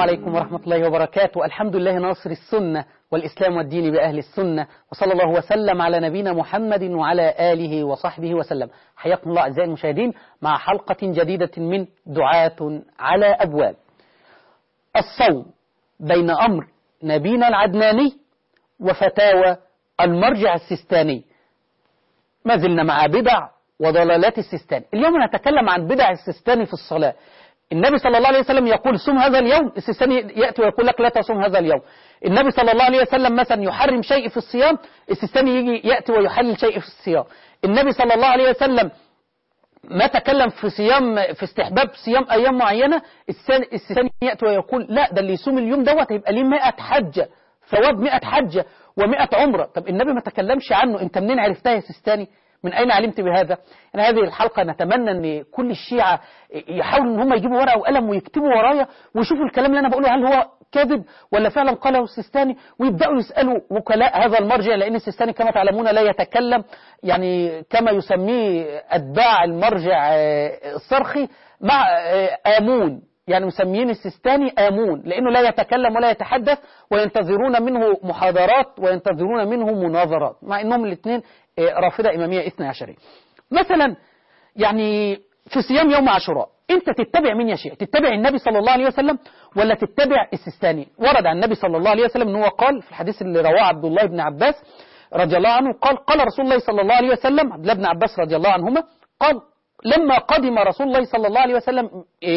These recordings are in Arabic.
عليكم ورحمة الله وبركاته. الحمد لله ناصر السنة والإسلام والدين بأهل السنة، وصلى الله وسلم على نبينا محمد وعلى آله وصحبه وسلم. حياكم الله أعزائي المشاهدين مع حلقة جديدة من دعاة على أبواب. الصوم بين أمر نبينا العدناني وفتاوى المرجع السيستاني. ما زلنا مع بدع وضلالات السيستاني. اليوم نتكلم عن بدع السيستاني في الصلاة. النبي صلى الله عليه وسلم يقول صم هذا اليوم، السيستاني يأتي ويقول لك لا تصوم هذا اليوم. النبي صلى الله عليه وسلم مثلا يحرم شيء في الصيام، السيستاني يأتي ويحلل شيء في الصيام. النبي صلى الله عليه وسلم ما تكلم في صيام، في استحباب صيام أيام معينة، السيستاني يأتي ويقول لا، ده اللي يصوم اليوم دوت هيبقى ليه 100 حجة، ثواب 100 حجة و100 عمرة. طب النبي ما تكلمش عنه، انت منين عرفتها يا سيستاني؟ من أين علمت بهذا؟ يعني هذه الحلقة نتمنى أن كل الشيعة يحاولوا أن هم يجيبوا ورقة وقلم ويكتبوا ورايا ويشوفوا الكلام اللي أنا بقوله هل هو كاذب ولا فعلا قاله السيستاني، ويبدأوا يسألوا وكلاء هذا المرجع، لأن السيستاني كما تعلمون لا يتكلم، يعني كما يسميه أتباع المرجع الصرخي مع آمون، يعني مسميين السيستاني آمون لأنه لا يتكلم ولا يتحدث، وينتظرون منه محاضرات وينتظرون منه مناظرات، مع أنهم الاثنين رافضة إمامية 12. مثلا يعني في صيام يوم عاشوراء أنت تتبع مين يا شيخ؟ تتبع النبي صلى الله عليه وسلم ولا تتبع السيستاني؟ ورد عن النبي صلى الله عليه وسلم أنه قال في الحديث اللي رواه عبد الله بن عباس رضي الله عنه، قال رسول الله صلى الله عليه وسلم، عبد الله بن عباس رضي الله عنهما قال لما قدم رسول الله صلى الله عليه وسلم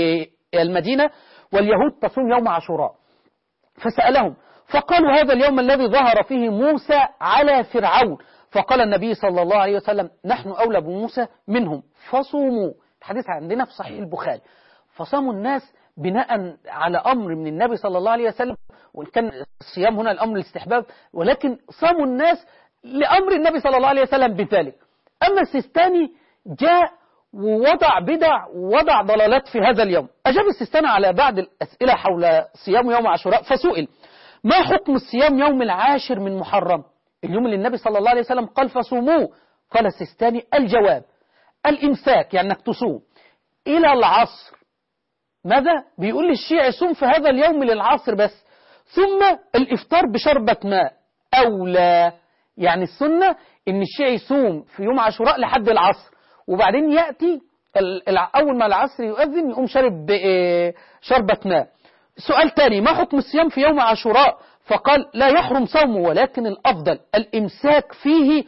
المدينة واليهود تصوم يوم عاشوراء، فسألهم فقالوا هذا اليوم الذي ظهر فيه موسى على فرعون، فقال النبي صلى الله عليه وسلم نحن أولى بموسى منهم فصوموا. الحديث عندنا في صحيح البخاري. فصاموا الناس بناء على أمر من النبي صلى الله عليه وسلم، وإن كان الصيام هنا الأمر الاستحباب، ولكن صاموا الناس لأمر النبي صلى الله عليه وسلم بذلك. أما السيستاني جاء ووضع بدع ووضع ضلالات في هذا اليوم. أجاب السيستاني على بعض الأسئلة حول صيام يوم عاشوراء، فسئل ما حكم الصيام يوم العاشر من محرم، اليوم اللي النبي صلى الله عليه وسلم قال فصوموه؟ قال السيستاني الجواب الإمساك، يعني أنك تصوم إلى العصر. ماذا؟ بيقول للشيعي صوم في هذا اليوم للعصر بس، ثم الإفطار بشربة ماء أولى. يعني السنة إن الشيعي يصوم في يوم عاشوراء لحد العصر، وبعدين يأتي أول ما العصر يؤذن يقوم شرب شربة ماء. سؤال تاني، ما حكم الصيام في يوم عاشوراء؟ فقال لا يحرم صومه، ولكن الأفضل الإمساك فيه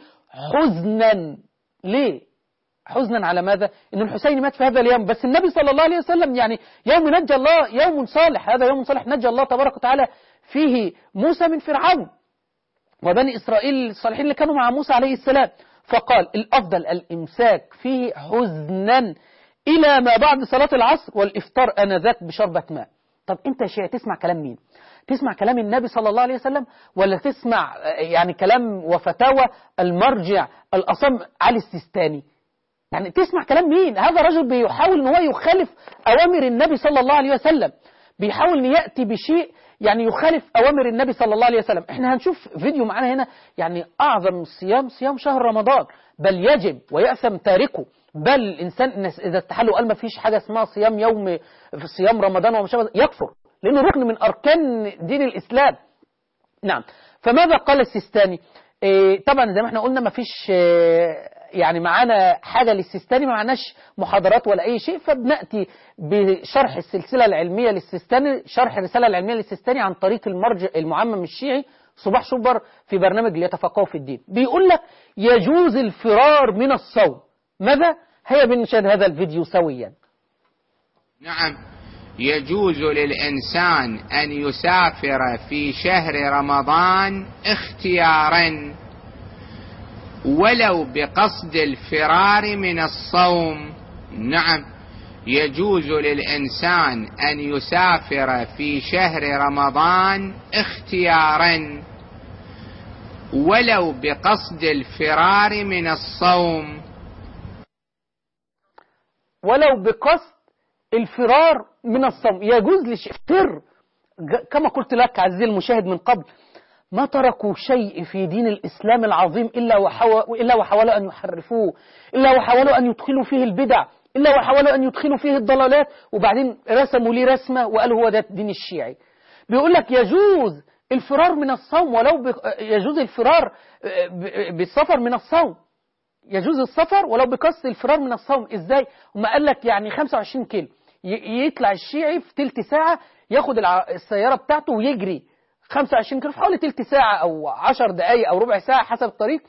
حزنا. ليه؟ حزنا على ماذا؟ إن الحسين مات في هذا اليوم، بس النبي صلى الله عليه وسلم يعني يوم نجى الله، يوم صالح، هذا يوم صالح نجى الله تبارك وتعالى فيه موسى من فرعون وبني إسرائيل الصالحين اللي كانوا مع موسى عليه السلام. فقال الأفضل الإمساك فيه حزنا إلى ما بعد صلاة العصر، والإفطار آنذاك بشربة ماء. طب أنت يا شيعي تسمع كلام مين؟ تسمع كلام النبي صلى الله عليه وسلم ولا تسمع يعني كلام وفتاوى المرجع الأصم علي السيستاني؟ يعني تسمع كلام مين؟ هذا رجل بيحاول ان هو يخالف أوامر النبي صلى الله عليه وسلم، بيحاول ان يأتي بشيء يعني يخالف أوامر النبي صلى الله عليه وسلم. احنا هنشوف فيديو معانا هنا، يعني أعظم الصيام صيام شهر رمضان، بل يجب ويأثم تاركه، بل الإنسان إذا استحل وقال ما فيش حاجة اسمها صيام يوم في صيام رمضان وما شابه يكفر، لأنه ركن من أركان دين الإسلام. نعم. فماذا قال السيستاني؟ طبعا زي ما احنا قلنا ما فيش يعني معانا حاجة للسيستاني، ما معناش محاضرات ولا أي شيء، فبنأتي بشرح السلسلة العلمية للسيستاني، شرح الرسالة العلمية للسيستاني عن طريق المرجع المعمم الشيعي صباح شبر في برنامج ليتفقهوا في الدين. بيقول لك يجوز الفرار من الصوم. ماذا؟ هيا بنشاهد هذا الفيديو سويا. نعم، يجوز للإنسان أن يسافر في شهر رمضان اختيارا ولو بقصد الفرار من الصوم. نعم، يجوز للإنسان أن يسافر في شهر رمضان اختيارا ولو بقصد الفرار من الصوم. ولو بقصد الفرار من الصوم يجوز للفر. كما قلت لك عزيزي المشاهد من قبل، ما تركوا شيء في دين الإسلام العظيم إلا وحاولوا أن يحرفوه، إلا وحاولوا أن يدخلوا فيه البدع، إلا وحاولوا أن يدخلوا فيه الضلالات، وبعدين رسموا لي رسمة وقالوا هو ده الدين الشيعي. بيقول لك يجوز الفرار من الصوم يجوز الفرار بالسفر من الصوم، يجوز السفر ولو بقصد الفرار من الصوم. ازاي؟ وما قال لك يعني 25 كيلو يطلع الشيعي في تلت ساعة ياخد السيارة بتاعته ويجري 25 كيلو في حوالي تلت ساعة أو 10 دقايق أو ربع ساعة حسب الطريق،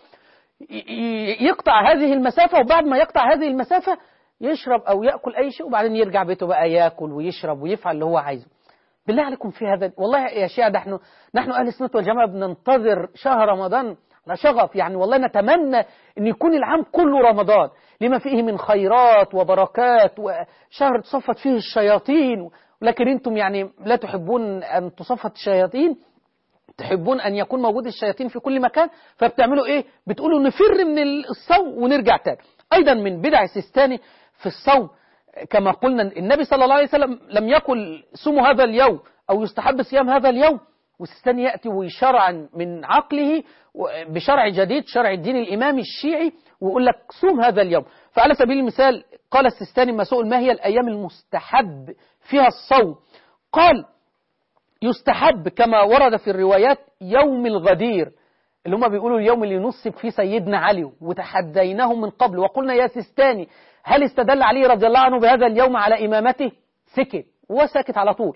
يقطع هذه المسافة، وبعد ما يقطع هذه المسافة يشرب أو يأكل أي شيء، وبعدين يرجع بيته بقى يأكل ويشرب ويفعل اللي هو عايزه. بالله عليكم في هذا، والله يا شيعة نحن أهل السنة والجماعة بننتظر شهر رمضان على شغف، يعني والله نتمنى أن يكون العام كله رمضان لما فيه من خيرات وبركات، وشهر تصفت فيه الشياطين، ولكن أنتم يعني لا تحبون أن تصفت الشياطين، تحبون أن يكون موجود الشياطين في كل مكان، فبتعملوا إيه؟ بتقولوا نفر من الصوم ونرجع تاني. أيضا من بدع السيستاني في الصوم كما قلنا النبي صلى الله عليه وسلم لم يقل صوموا هذا اليوم أو يستحب صيام هذا اليوم، والسيستاني يأتي ويشرع من عقله بشرع جديد، شرع الدين الإمامي الشيعي، ويقول لك صوم هذا اليوم. فعلى سبيل المثال قال السيستاني ما سئل ما هي الأيام المستحب فيها الصوم، قال يستحب كما ورد في الروايات يوم الغدير، اللي هم بيقولوا اليوم اللي نصب فيه سيدنا علي، وتحديناه من قبل وقلنا يا سيستاني هل استدل علي رضي الله عنه بهذا اليوم على إمامته؟ سكت وسكت على طول.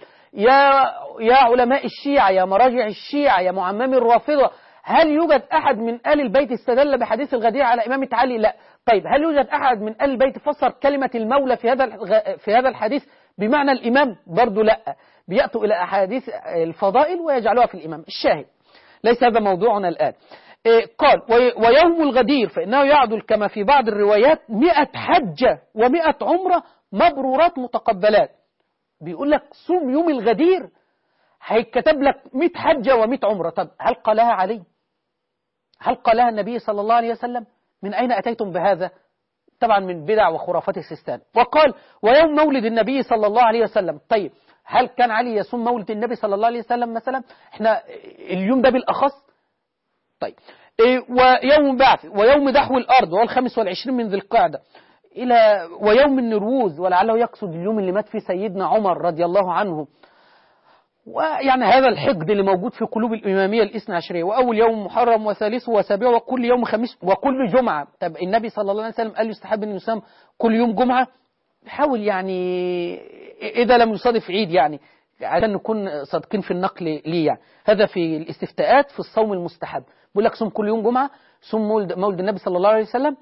يا علماء الشيعة، يا مراجع الشيعة، يا معممي الرافضة، هل يوجد أحد من آل البيت استدل بحديث الغدير على إمامة علي؟ لا. طيب هل يوجد أحد من آل البيت فسر كلمة المولى في هذا الحديث بمعنى الإمام؟ برضو لا. بيأتوا إلى أحاديث الفضائل ويجعلوها في الإمام. الشاهد ليس هذا موضوعنا الآن. قال ويوم الغدير فإنه يعدل كما في بعض الروايات 100 حجة و100 عمرة مبرورات متقبلات. بيقول لك صوم يوم الغدير هيكتب لك 100 حجة و100 عمرة. طب هل قالها علي؟ هل قالها النبي صلى الله عليه وسلم؟ من أين أتيتم بهذا؟ طبعا من بدع وخرافات السيستان. وقال ويوم مولد النبي صلى الله عليه وسلم. طيب هل كان علي يصوم مولد النبي صلى الله عليه وسلم مثلا؟ احنا اليوم ده بالأخص. طيب ويوم بعث ويوم دحو الأرض وهو 25 من ذي القعدة إلى ويوم النروز، ولعله يقصد اليوم اللي مات فيه سيدنا عمر رضي الله عنه. ويعني هذا الحقد اللي موجود في قلوب الإمامية الاثنى عشرية، وأول يوم محرم وثالثه وسابعه وكل يوم خميس وكل جمعة. طب النبي صلى الله عليه وسلم قال يستحب أن يصام كل يوم جمعة، حاول يعني إذا لم يصادف عيد يعني عشان نكون صادقين في النقل ليه يعني. هذا في الاستفتاءات في الصوم المستحب، بيقول لك صوم كل يوم جمعة، صوم مولد النبي صلى الله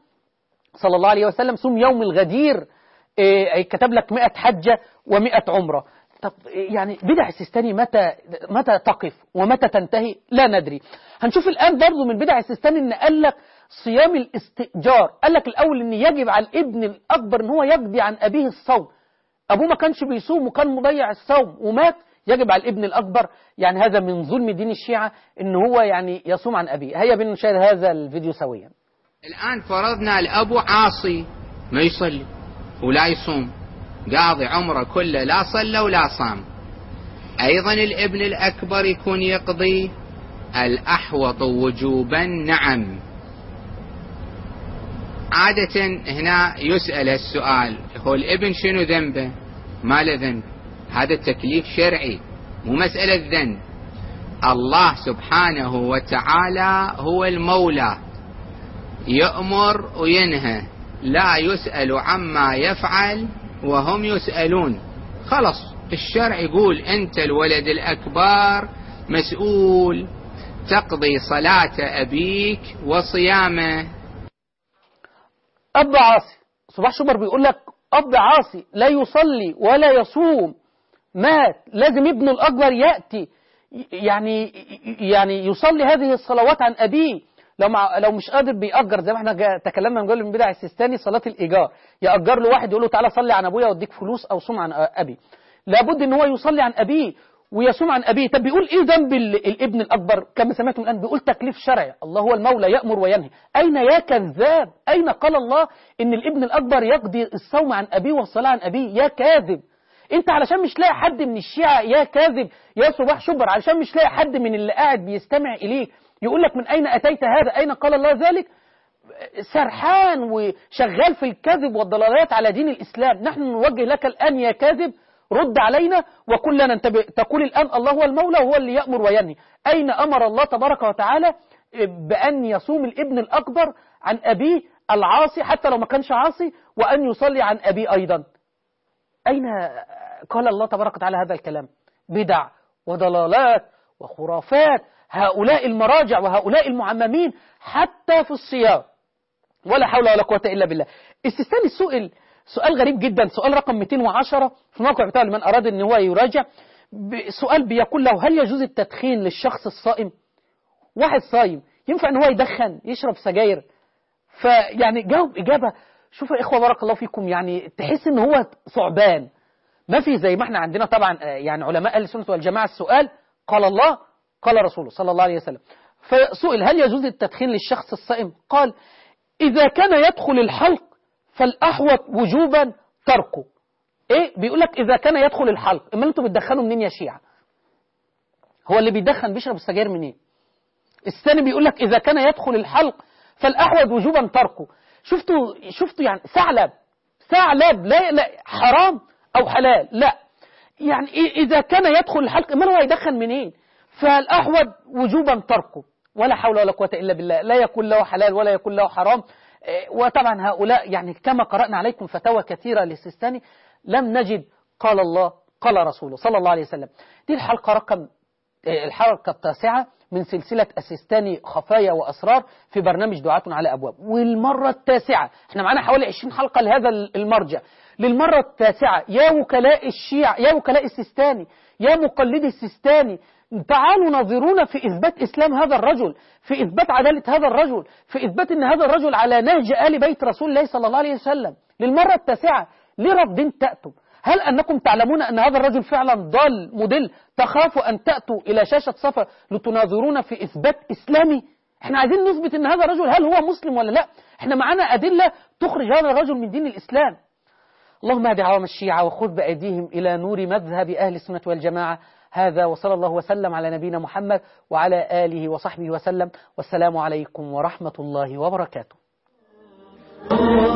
عليه وسلم، صوم يوم الغدير كتب لك 100 حجة و100 عمرة. طب يعني بدع السيستاني متى تقف ومتى تنتهي لا ندري. هنشوف الآن برضو من بدع السيستاني ان قال لك صيام الاستئجار. قال لك الأول ان يجب على الابن الأكبر ان هو يقضي عن أبيه الصوم، أبوه ما كانش بيصوم وكان مضيع الصوم ومات، يجب على الابن الأكبر. يعني هذا من ظلم دين الشيعة ان هو يعني يصوم عن أبيه. هيا بنا نشاهد هذا الفيديو سويا. الآن فرضنا الأب عاصي ما يصلي ولا يصوم، قاضي عمره كله لا صلى ولا صام، أيضا الابن الأكبر يكون يقضي؟ الأحوط وجوبا نعم. عادة هنا يسأل السؤال هو الابن شنو ذنبه؟ ما له ذنب، هذا التكليف شرعي مو مسألة ذنب. الله سبحانه وتعالى هو المولى، يأمر وينهى، لا يسأل عما يفعل وهم يسألون. خلص الشرع يقول أنت الولد الأكبر مسؤول تقضي صلاة أبيك وصيامه. أب عاصي، صباح شبر بيقول لك أب عاصي لا يصلي ولا يصوم، مات، لازم ابنه الأكبر يأتي يعني يصلي هذه الصلوات عن أبيه. لو مش قادر بيأجر، زي ما احنا تكلمنا نقول من بدع السيستاني صلاة الإيجار، يأجر له واحد يقول له تعالى صلي عن أبويا واديك فلوس أو صوم عن أبي. لابد ان هو يصلي عن أبيه ويصوم عن أبيه. طب بيقول إيه ذنب الابن الأكبر؟ كما سمعتم الآن بيقول تكليف شرعي، الله هو المولى يأمر وينهي. أين يا كذاب؟ أين قال الله إن الابن الأكبر يقضي الصوم عن أبيه والصلاة عن أبيه؟ يا كاذب. أنت علشان مش لاقي حد من الشيعة يا كاذب يا صباح شبر، علشان مش لاقي حد من اللي قاعد بيستمع إليك يقول لك من أين أتيت هذا؟ أين قال الله ذلك؟ سرحان وشغال في الكذب والضلالات على دين الإسلام. نحن نوجه لك الآن يا كاذب، رد علينا وقل لنا تقول الآن الله هو المولى وهو اللي يأمر وينهي. أين أمر الله تبارك وتعالى بأن يصوم الابن الأكبر عن أبيه العاصي حتى لو ما كانش عاصي، وأن يصلي عن أبيه أيضا؟ أين قال الله تبارك وتعالى هذا الكلام؟ بدع وضلالات وخرافات هؤلاء المراجع وهؤلاء المعممين حتى في الصيام. ولا حول ولا قوة إلا بالله. السيستاني سؤال غريب جدا، سؤال رقم 210 في الموقع بتاعه لمن أراد أن هو يراجع. سؤال بيقول له: هل يجوز التدخين للشخص الصائم؟ واحد صايم ينفع أن هو يدخن يشرب سجاير؟ فيعني جاوب إجابة، شوفوا يا إخوة بارك الله فيكم، يعني تحس أن هو صعبان، ما في زي ما احنا عندنا طبعا يعني علماء أهل السنة والجماعة السؤال قال الله قال رسوله صلى الله عليه وسلم. فسئل: هل يجوز التدخين للشخص الصائم؟ قال: إذا كان يدخل الحلق فالأحوط وجوبا تركه. إيه بيقول لك؟ إذا كان يدخل الحلق. إما أنتوا بتدخنوا منين يا شيعة؟ هو اللي بيدخن بيشرب السجاير منين؟ الثاني بيقول لك إذا كان يدخل الحلق فالأحوط وجوبا تركه. شفتوا يعني ثعلب لا حرام أو حلال، لا يعني إذا كان يدخل الحلق إما هو يدخن منين؟ فالأحوط وجوبا تركه. ولا حول ولا قوة إلا بالله، لا يكون له حلال ولا يكون له حرام. وطبعا هؤلاء يعني كما قرأنا عليكم فتاوى كثيرة للسيستاني لم نجد قال الله قال رسوله صلى الله عليه وسلم. دي الحلقة التاسعة من سلسلة السيستاني خفايا وأسرار في برنامج دعاة على أبواب، والمرة التاسعة. احنا معانا حوالي 20 حلقة لهذا المرجع. للمرة التاسعة يا وكلاء الشيعة، يا وكلاء السيستاني، يا مقلدي السيستاني، تعالوا ناظرونا في إثبات إسلام هذا الرجل، في إثبات عدالة هذا الرجل، في إثبات أن هذا الرجل على نهج آل بيت رسول الله صلى الله عليه وسلم. للمرة التاسعة. ليه رافضين تأتوا؟ هل أنكم تعلمون أن هذا الرجل فعلا ضال مضل تخافوا أن تأتوا إلى شاشة صفا لتناظرونا في إثبات إسلامي؟ احنا عايزين نثبت أن هذا الرجل هل هو مسلم ولا لا. احنا معانا أدلة تخرج هذا الرجل من دين الإسلام. اللهم اهد عوام الشيعة وخذ بأيديهم إلى نور مذهب أهل السنة والجماعة. هذا وصلى الله وسلم على نبينا محمد وعلى آله وصحبه وسلم، والسلام عليكم ورحمة الله وبركاته.